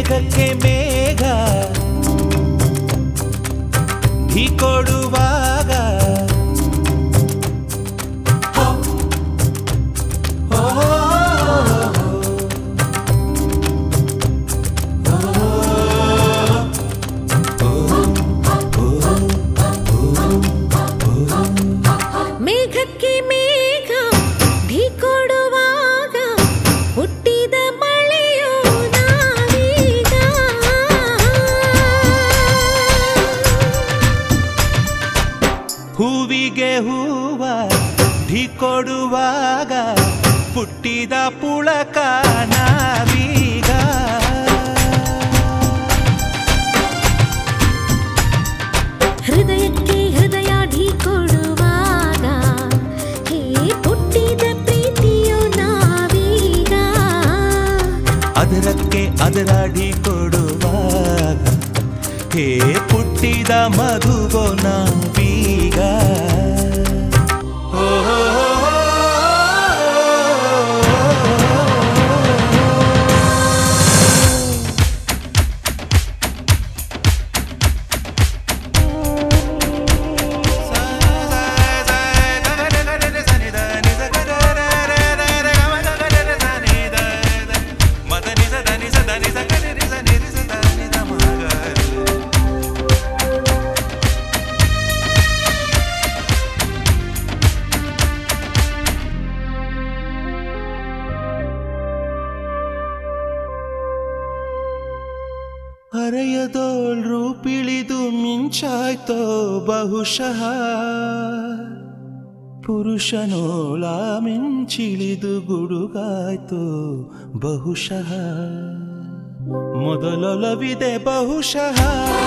ಮೇಘಕ್ಕೆ ಮೇಘ ಢೀ ಕೊಡುವಾಗ ಮೇಘಕ್ಕೆ ಮೇಘ ಢೀ ಕೊಡುವಾಗ ಹುಟ್ಟಿದ ಮಳೆಯೋ ನಾವೀಗ. ಹೂವಿಗೆ ಹೂವ ಢೀ ಕೊಡುವಾಗ ಹುಟ್ಟಿದ ಪುಳಕ ನಾವೀಗ. ಹೃದಯಕ್ಕೆ ಹೃದಯ ಢೀ ಕೊಡುವಾಗ ಹೇ ಹುಟ್ಟಿದ ಪ್ರೀತಿಯೋ ನಾವೀಗ. ಅದರಕ್ಕೆ ಅದರ ಢೀ ಕೊಡುವಾಗ ಹೇ ಹುಟ್ಟಿದ ಮಧುವೋ ನಾವೀಗ. ಹರೆಯದೋಳ್ ರೂಪಿಳಿದು ಮಿಂಚಾಯ್ತೋ ಬಹುಶಃ ಪುರುಷನೋಳ ಮಿಂಚಿಳಿದು ಗುಡುಗಾಯ್ತೋ ಬಹುಶಃ ಮೊದಲೊಲವಿದೆ ಬಹುಶಃ.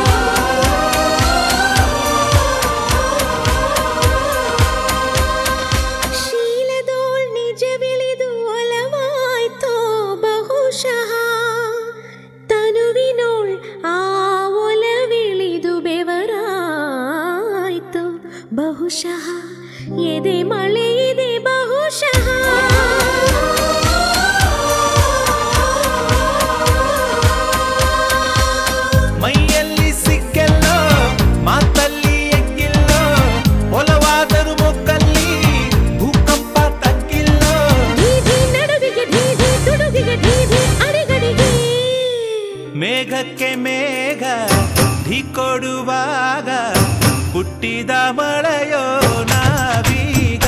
ಶೀಲದೋಳ್ ನಿಜವಿಳಿದು ಒಲವಾಯ್ತೋ ಬಹುಶಃ ತನುವಿನೋಳ್ ಆ ಒಲವಿಳಿದು ಬೆವರಾಯ್ತು ಬಹುಶಃ ಎದೆ ಮಳೆ ಇದೆ ಬಹುಶಃ. ಮೈಯಲ್ಲಿ ಸಿಕ್ಕೆಲ್ಲೋ ಮಾತಲ್ಲಿ ಎಗ್ಗಿಲ್ಲೋ ಒಲವಾದರೂ ಮೊಕ್ಕಲ್ಲಿ ಭೂಕಂಪ ತಗ್ಗಿಲ್ಲೋ. ಢೀ ನಡುವಿಗೆ ಢೀ ತುಡುಗಿಗೆ ಢೀ ಅಡಿಗಡಿಗೆ. ಮೇಘಕ್ಕೆ ಮೇಘ ಢೀ ಕೊಡುವಾಗ ಹುಟ್ಟಿದ ಮಳೆಯೋ ನಾವೀಗ.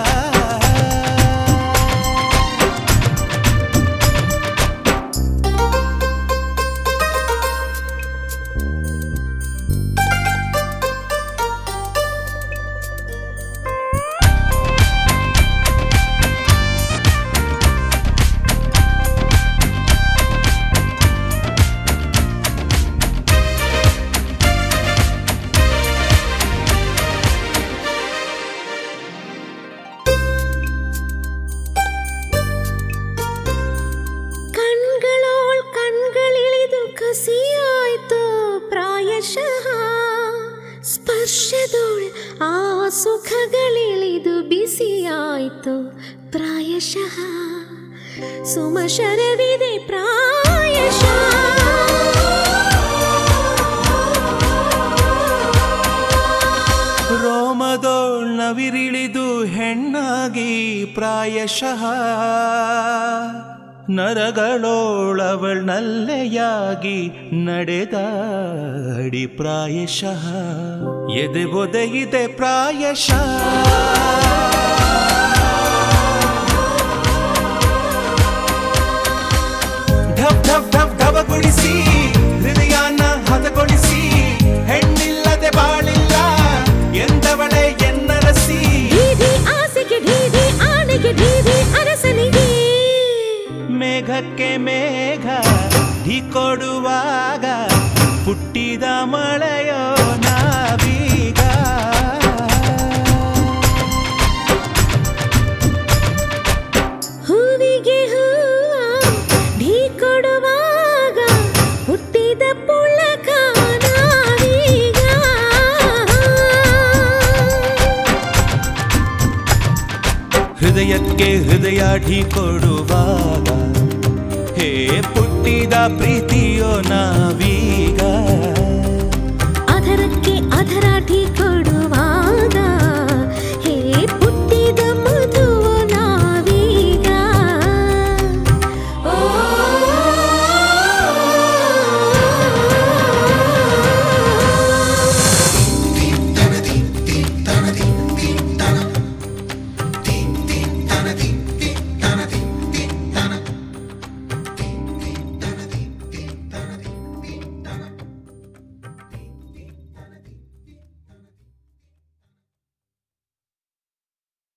ಕಣ್ಗಳಿಳಿದು ಕಸಿಯಾಯ್ತು ಪ್ರಾಯಶಃ ಸ್ಪರ್ಶದೋಳ್ ಆ ಸುಖಗಳಿಳಿದು ಬಿಸಿಯಾಯ್ತು ಪ್ರಾಯಶಃ ಸುಮಶರವಿದೆ ಪ್ರಾಯಶಃ. ರೋಮದೋಳ್ ನವಿರಿಳಿದು ಹೆಣ್ಣಾಗಿ ಪ್ರಾಯಶಃ ನರಗಳೋಳವಳ್ ನಲ್ಲೆಯಾಗಿ ನಡೆದಾಡಿ ಪ್ರಾಯಶಃ ಎದೆ ಒದಗಿದೆ ಪ್ರಾಯಶಃ. ಢಬ್ ಢಬ್ ಢಬ್ ಢಬಗೊಳಿಸಿ ಹೃದಯನ ಹದಗೊಳಿಸಿ ಹೆಣ್ಣಿಲ್ಲದೆ ಬಾಳಿಲ್ಲ ಎಂದವಳೆ ಎನ್ನರಸಿ. ಆಸೆಗೆ ಢೀ ಆನೆಗೆ ಢೀ ಅರಸನಿಗೆ. ಮೇಘಕ್ಕೆ ಮೇಘ ಢೀ ಕೊಡುವಾಗ ಹುಟ್ಟಿದ ಮಳೆಯೋ ನಾವೀಗ. ಹೂವಿಗೆ ಹೂವ ಢೀ ಕೊಡುವಾಗ ಹುಟ್ಟಿದ ಪುಳಕ ನಾವೀಗ. ಹೃದಯಕ್ಕೆ ಹೃದಯ ಢೀ ಕೊಡುವಾಗ ಹೇ ಪುಟ್ಟಿದ ಪ್ರೀತಿಯೋ ನಾವೀಗ